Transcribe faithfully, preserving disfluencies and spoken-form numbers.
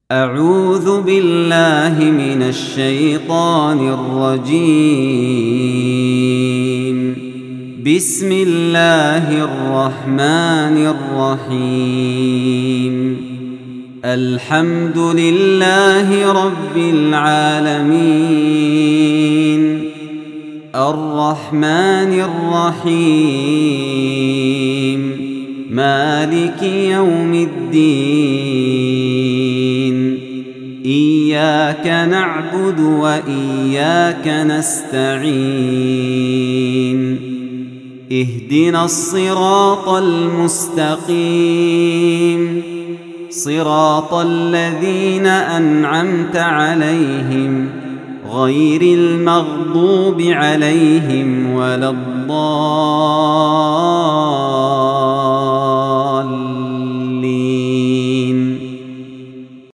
أعوذ بالله من الشيطان الرجيم. بسم الله الرحمن الرحيم. الحمد لله رب العالمين، الرحمن الرحيم، مالك يوم الدين. إياك نعبد وإياك نستعين. اهدنا الصراط المستقيم، صراط الذين أنعمت عليهم غير المغضوب عليهم ولا الضالين.